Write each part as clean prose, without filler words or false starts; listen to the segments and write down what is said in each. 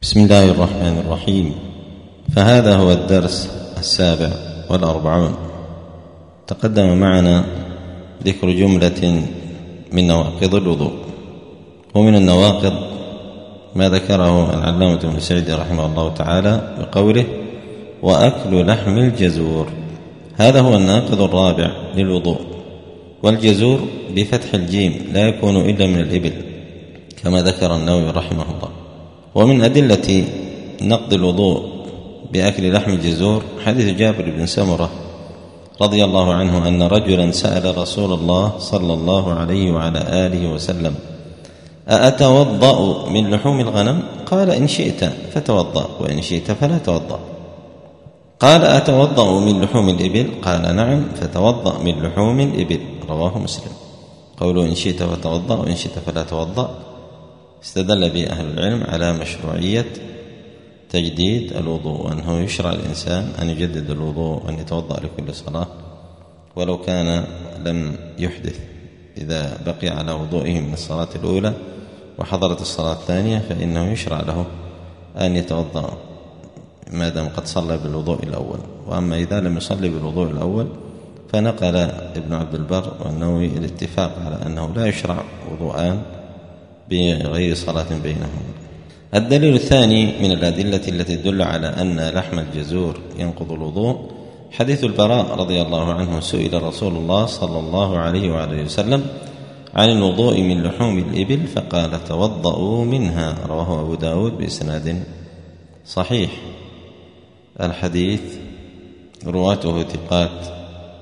بسم الله الرحمن الرحيم. فهذا هو الدرس 47. تقدم معنا ذكر جملة من نواقض الوضوء، ومن النواقض ما ذكره العلامة ابن سعدي رحمه الله تعالى بقوله: وأكل لحم الجزور. هذا هو الناقض الرابع للوضوء، والجزور بفتح الجيم لا يكون إلا من الإبل كما ذكر النووي رحمه الله. ومن أدلة نقض الوضوء بأكل لحم الجزور حديث جابر بن سمرة رضي الله عنه أن رجلا سأل رسول الله صلى الله عليه وعلى آله وسلم: أأتوضأ من لحوم الغنم؟ قال: إن شئت فتوضأ، وإن شئت فلا توضأ. قال: أتوضأ من لحوم الإبل؟ قال: نعم، فتوضأ من لحوم الإبل. رواه مسلم. قوله إن شئت فتوضأ وإن شئت فلا توضأ استدل به أهل العلم على مشروعية تجديد الوضوء، وأنه يشرع الإنسان أن يجدد الوضوء وأن يتوضأ لكل صلاة ولو كان لم يحدث. إذا بقي على وضوئه من الصلاة الأولى وحضرت الصلاة الثانية فإنه يشرع له أن يتوضأ ما دام قد صلى بالوضوء الأول. وأما إذا لم يصلي بالوضوء الأول فنقل ابن عبد البر والنووي الاتفاق على أنه لا يشرع وضوءان بغير صلاة بينهم. الدليل الثاني من الأدلة التي تدل على أن لحم الجزور ينقض الوضوء حديث البراء رضي الله عنه: سئل رسول الله صلى الله عليه وآله وسلم عن الوضوء من لحوم الإبل فقال: توضؤوا منها. رواه أبو داود بإسناد صحيح. الحديث رواته ثقات.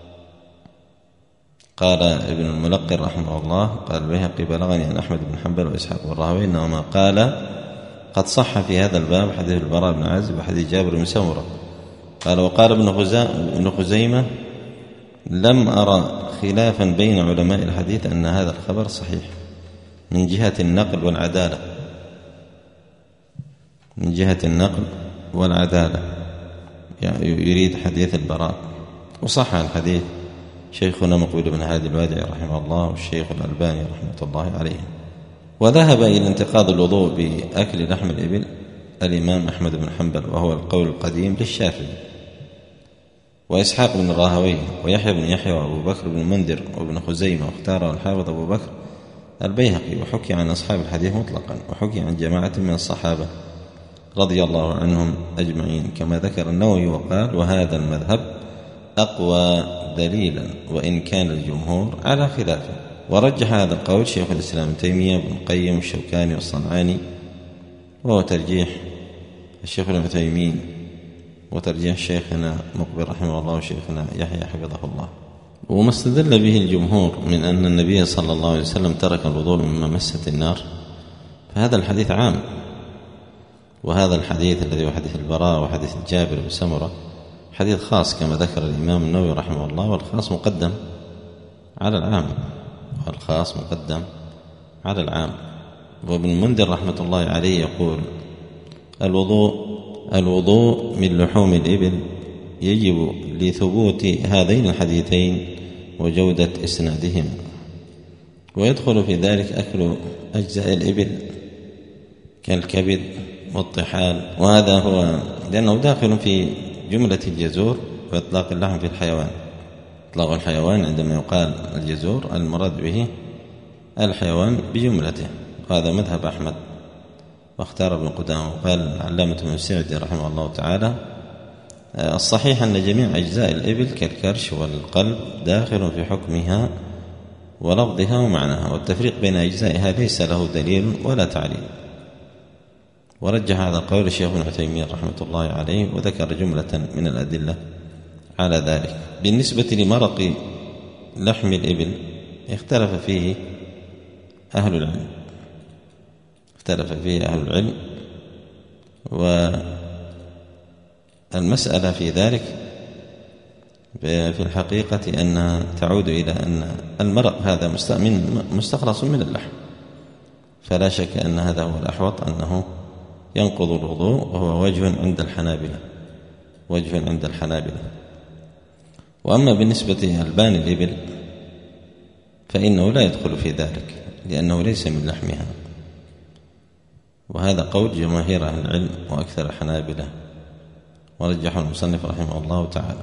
قال ابن الملقن رحمه الله: قال البيهقي: بلغني عن أحمد بن حنبل وإسحاق بن راهويه إنما قال: قد صح في هذا الباب حديث البراء بن عازب وحديث جابر بن سمرة. قال: وقال ابن خزيمة: لم أرى خلافا بين علماء الحديث أن هذا الخبر صحيح من جهة النقل والعدالة، من جهة النقل والعدالة، يعني يريد حديث البراء. وصح الحديث شيخنا مقبول بن هادي الوادعي رحمه الله والشيخ الألباني رحمة الله عليه. وذهب إلى انتقاض الوضوء بأكل لحم الإبل الإمام أحمد بن حنبل، وهو القول القديم للشافعي وإسحاق بن راهويه ويحيى بن يحيى وأبو بكر بن المنذر وابن خزيمة، واختاره الحافظ أبو بكر البيهقي. وحكي عن أصحاب الحديث مطلقا، وحكي عن جماعة من الصحابة رضي الله عنهم أجمعين كما ذكر النووي وقال: وهذا المذهب أقوى دليلا وإن كان الجمهور على خلافه. ورجح هذا القول شيخ الإسلام ابن تيمية وابن القيم والشوكاني والصنعاني، وهو ترجيح الشيخ ابن تيمين وترجيح شيخنا مقبل رحمه الله وشيخنا يحيى حفظه الله. وما استدل به الجمهور من أن النبي صلى الله عليه وسلم ترك الوضوء مما مست النار، فهذا الحديث عام. وهذا الحديث الذي هو حديث البراء وحديث جابر بن سمرة حديث خاص كما ذكر الإمام النووي رحمه الله، والخاص مقدم على العام، والخاص مقدم على العام. وابن المنذر رحمة الله عليه يقول: الوضوء من لحوم الإبل يجب لثبوت هذين الحديثين وجودة إسنادهما، ويدخل في ذلك أكل أجزاء الإبل كالكبد والطحال، وهذا هو لأنه داخل في جملة الجزور وإطلاق اللحم في الحيوان. إطلاق الحيوان عندما يقال الجزور المراد به الحيوان بجملته، وهذا مذهب أحمد واختار ابن قدامة. وقال العلامة ابن سعدي رحمه الله تعالى: الصحيح أن جميع أجزاء الإبل كالكرش والقلب داخل في حكمها ولفظها ومعناها، والتفريق بين أجزائها ليس له دليل ولا تعليل. ورجح هذا القول الشيخ ابن تيمية رحمة الله عليه، وذكر جملة من الأدلة على ذلك. بالنسبة لمرق لحم الإبل اختلف فيه أهل العلم، والمسألة في ذلك في الحقيقة أنها تعود إلى أن المرق هذا مستخلص من اللحم، فلا شك أن هذا هو الأحوط، أنه ينقض الوضوء، وهو وجه عند الحنابلة. وأما بالنسبة لألبان الإبل فإنه لا يدخل في ذلك، لأنه ليس من لحمها، وهذا قول جماهير أهل العلم وأكثر الحنابلة، ورجحه المصنف رحمه الله تعالى.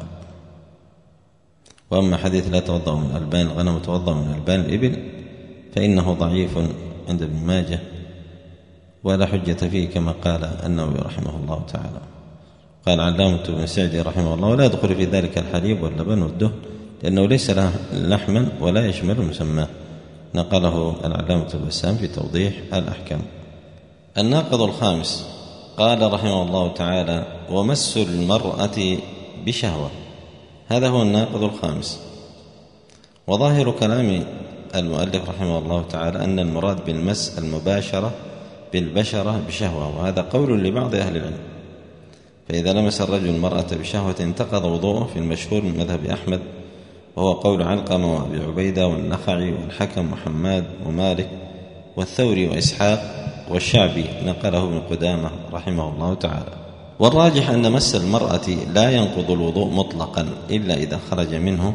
وأما حديث لا توضأ من ألبان الغنم وتوضأ من ألبان الإبل فإنه ضعيف عند ابن ماجه ولا حجة فيه كما قال النووي رحمه الله تعالى. قال علامة بن سعدي رحمه الله: ولا يدخل في ذلك الحليب واللبن والدهن لأنه ليس له لحما ولا يشمل مسماه. نقله العلامة البسام في توضيح الأحكام. الناقض الخامس: قال رحمه الله تعالى: ومس المرأة بشهوة. هذا هو الناقض الخامس. وظاهر كلام المؤلف رحمه الله تعالى أن المراد بالمس المباشرة بالبشرة بشهوة، وهذا قول لبعض أهل العلم. فإذا لمس الرجل المرأة بشهوة انتقض وضوءه في المشهور من مذهب أحمد، وهو قول علقمة وأبي عبيدة والنخعي والحكم وحماد ومالك والثوري وإسحاق والشعبي، نقله ابن قدامة رحمه الله تعالى. والراجح أن مس المرأة لا ينقض الوضوء مطلقا إلا إذا خرج منه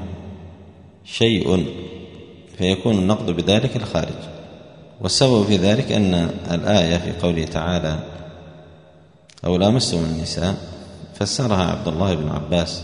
شيء فيكون النقض بذلك الخارج. والسبب في ذلك أن الآية في قوله تعالى: أو لامستم النساء، فسرها عبد الله بن عباس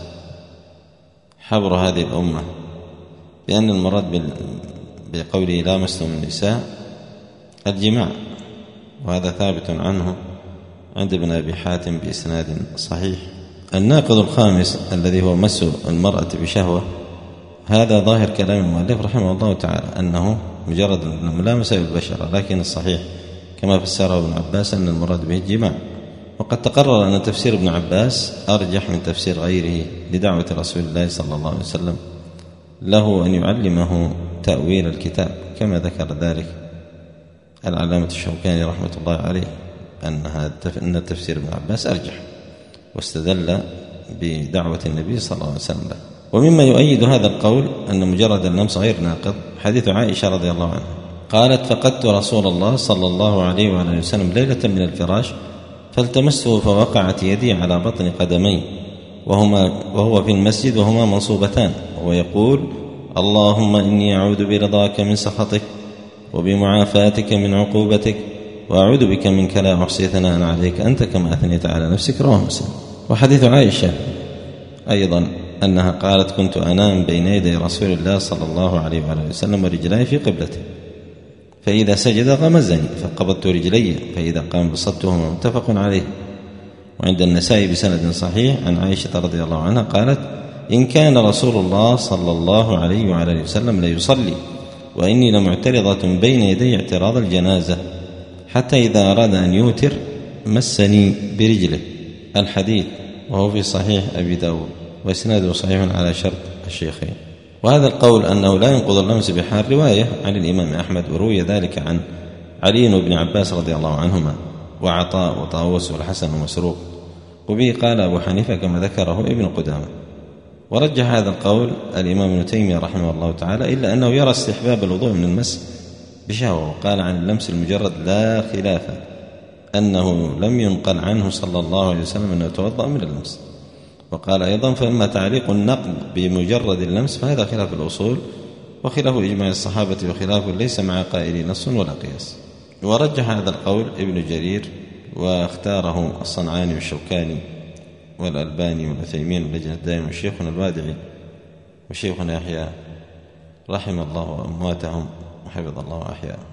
حبر هذه الأمة بأن المراد بقوله لامستم النساء الجماع، وهذا ثابت عنه عند ابن أبي حاتم بإسناد صحيح. الناقض الخامس الذي هو مس المرأة بشهوة، هذا ظاهر كلام المؤلف رحمه الله تعالى أنه مجرد الملامسة بالبشرة، لكن الصحيح كما فسره ابن عباس أن المراد به الجماع. وقد تقرر أن تفسير ابن عباس أرجح من تفسير غيره لدعوة رسول الله صلى الله عليه وسلم له أن يعلمه تأويل الكتاب، كما ذكر ذلك العلامة الشوكاني رحمة الله عليه أن تفسير ابن عباس أرجح، واستدل بدعوة النبي صلى الله عليه وسلم. ومما يؤيد هذا القول أن مجرد اللمس غير ناقض حديث عائشة رضي الله عنها قالت: فقدت رسول الله صلى الله عليه وآله وسلم ليلة من الفراش فالتمسته فوقعت يدي على بطن قدمي وهو في المسجد وهما منصوبتان، ويقول: اللهم إني أعوذ برضاك من سخطك وبمعافاتك من عقوبتك وأعوذ بك منك لا أحصي ثناء عليك أنت كما أثنيت على نفسك. رواه مسلم. وحديث عائشة أيضا أنها قالت: كنت أنام بين يدي رسول الله صلى الله عليه وآله وسلم ورجلي في قبلته، فإذا سجد غمزني فقبضت رجلي، فإذا قام بسطتهما، متفق عليه. وعند النسائي بسند صحيح عن عائشة رضي الله عنها قالت: إن كان رسول الله صلى الله عليه وآله وسلم ليصلي وإني لمعترضة بين يدي اعتراض الجنازة، حتى إذا أراد أن يوتر مسني برجله. الحديث وهو في صحيح أبي داود وإسناده صحيح على شرط الشيخين. وهذا القول أنه لا ينقض اللمس بحال رواية عن الإمام أحمد، وروي ذلك عن علي وابن عباس رضي الله عنهما وعطاء وطاووس والحسن ومسروق، وبه قال أبو حنيفة كما ذكره ابن قدامة. ورجح هذا القول الإمام ابن تيمية رحمه الله تعالى، إلا أنه يرى استحباب الوضوء من المس بشهوة، وقال عن اللمس المجرد لا خلاف أنه لم ينقل عنه صلى الله عليه وسلم أنه توضأ من اللمس. وقال أيضا: فأما تعليق النقل بمجرد اللمس فهذا خلاف الأصول وخلاف إجماع الصحابة وخلاف ليس مع قائل نص ولا قياس. ورجح هذا القول ابن جرير، واختاره الصنعاني والشوكاني والألباني والعثيمين واللجنة الدائمة وشيخنا الوادعي وشيخنا يحيى رحم الله أمواتهم وحفظ الله أحياءهم.